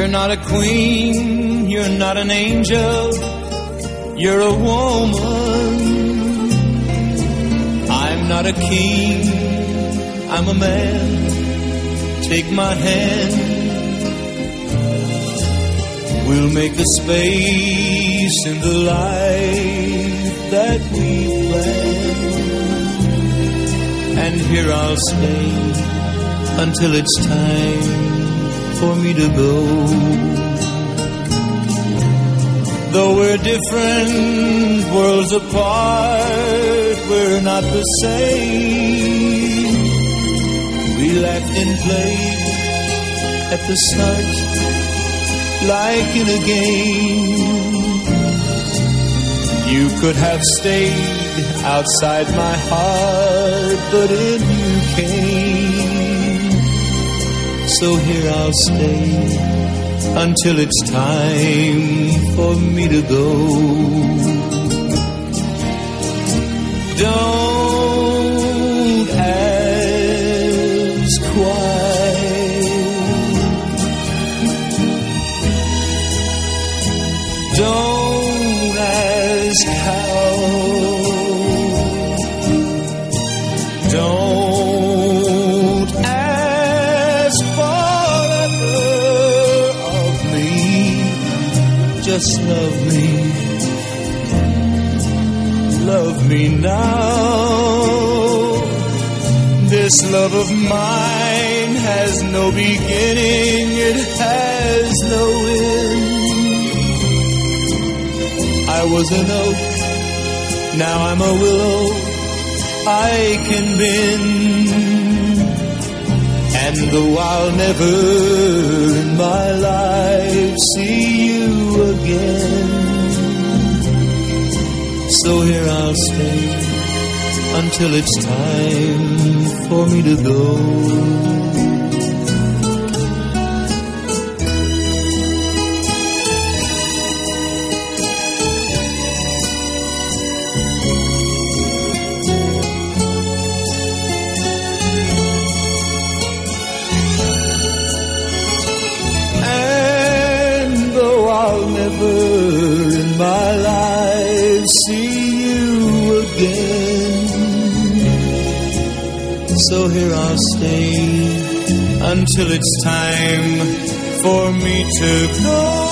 not a queen, you're not an angel, you're a woman. I'm not a king, I'm a man. Take my hand, we'll make a space in the life that we planned. And here I'll stay until it's time for me to go. Though we're different worlds apart, we're not the same. We laughed and played at the start like in a game. You could have stayed outside my heart, but in you came. So here I'll stay until it's time for me to go. Don't ask why, don't ask how, don't ask forever of me. Just love me now. This love of mine has no beginning, it has no end. I was an oak, now I'm a willow, I can bend. And though I'll never in my life see you again, so here I'll stay until it's time for me to go. In my life see you again, so here I'll stay until it's time for me to go.